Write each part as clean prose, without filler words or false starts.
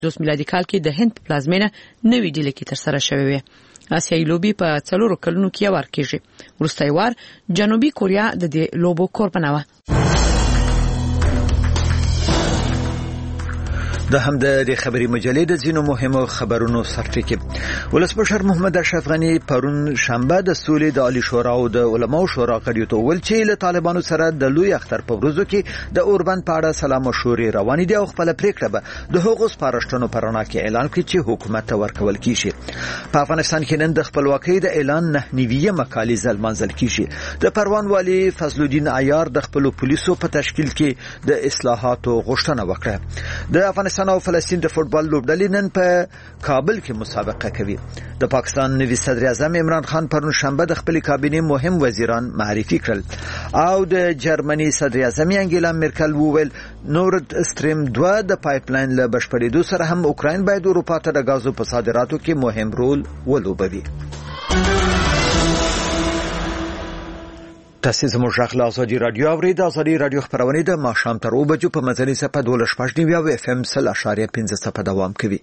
میلادي کال کې د هند پلازمینه نوې ډیلي کې ترسره شوې وه. آسیایي لوبي په 4 کلونو کې یو ور کېږي. وروستی وار جنوبي کوریا د دې لوبو قربانه وه. د همدې خبري مجلې د ځینو مهمو خبرونو سرټکی. ولسمشر محمد اشرف غنی پرون شنبه د سولې د عالی شورا او د علماو شورا غړیو ته ویل چې له طالبانو سره د لوی اختر په ورځو کې د اوربند په اړه سلام مشورې روانې دي او خپل پریکړه به د حقوقو سپارښتنو پر رڼا کې اعلان کړي چې حکومت ته ورکول کیږي. په افغانستان کې نن د خپلواکۍ د اعلان 9 مکالې ځلمانځل کیږي. د پروان والی فضل الدین عیار د خپل پولیسو په تشکیل کې د اصلاحاتو غوښتنه وکړه. د افغانستان او فلسطین د فوتبال لوبډلې نن په کابل کې مسابقه کوي. د پاکستان نوي صدر اعظم عمران خان پرون شنبه د خپل کابینې مهم وزیران معرفي کړل او د جرمني صدر اعظم انګیلا مرکل وویل نورد استریم 2 د پایپلاین له بشپړېدو سره هم اوکراین باید اروپا ته د غازو په صادراتو کې مهم رول ولوبوي. تاسو زموږ غږ له ازادي رادیو اورئ. د ازادي رادیو خبرونه د ماښام تر 2 بجو په مزلي صفحه 12.9 او اف ام 0.5 صفحه دوام کوي.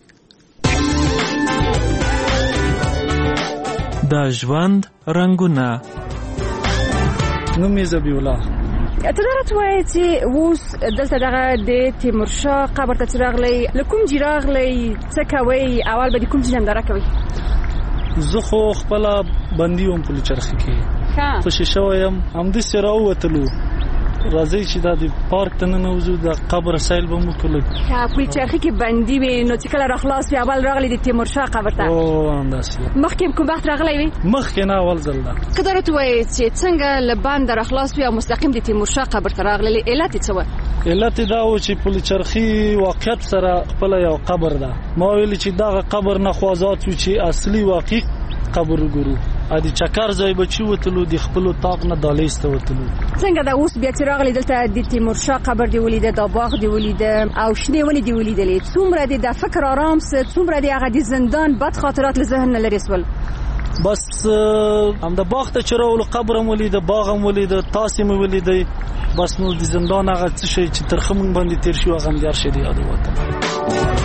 د ژوند رنگونه نومي زبی الله تدارت وایي چې اوس دلته دغه د تیمورشاه قبر ته چراغلی لکوم جراغلی څه کوي اول به د کوم جندره کوي. زه خو خپل بندي وم په چرخ کې په شیشه وایم هم د سره وتلو راځي چې د پارک ته نه نوځو د قبر سایل به مو کول. په چرخ کې بندي وي نو چې کله راخلاص وي اول راغلی د تیمورشاه قبر ته. او انداس مخکې کوم وخت راغلی وي مخکې نه اول ځل ده. تدارت وایي چې څنګه له باندې راخلاص وي او مستقیم د تیمورشاه قبر ته راغلی علت څه و؟ علت دا و چې په چرخي واقعیت سره خپل یو قبر ده. ما ویل چې دا قبر نه خوازات و چې اصلي واقعي قبر ګورو ا دي چکر ځای بچي وتلو د خپل طاق نه دالیسته وتلو. څنګه دا اوس بیا چې راغلی دلته د تیمورشاه قبر دی ولید د باغ دی ولید او شنه ولید دی ولیدلې څومره د فکر آرام ست څومره د هغه د زندان بد خاطرات له ذهن نه لري سول. بس هم د باغ ته چرول قبرم ولید باغم ولید تاسم ولید بس نو د زندان هغه څه شي چې ترخم باندې تیر شو هغه مګر شي دی یاد وته.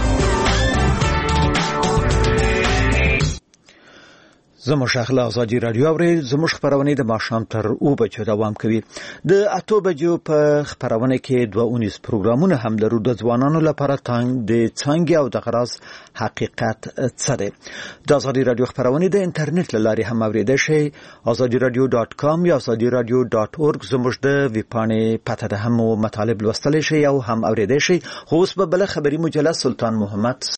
زموږ شغله ازادي رادیو اوري. زموږ خبرونه د ماښام تر 2 بجو دوام کوي. د 8 بجو په خبرونه کې 2 پروګرامونه هم لرو. د ځوانانو لپاره د څنګه او د غراس حقیقت څه دی. د ازادي رادیو خبرونه د انټرنیټ لارې هم اوریدل شي. azadiradio.com یا azadiradio.org زموږ د ویبپاڼې پته ده هم مطالب لوستل شي او هم اوریدل شي. خو اوس به بل خبري مجله سلطان محمد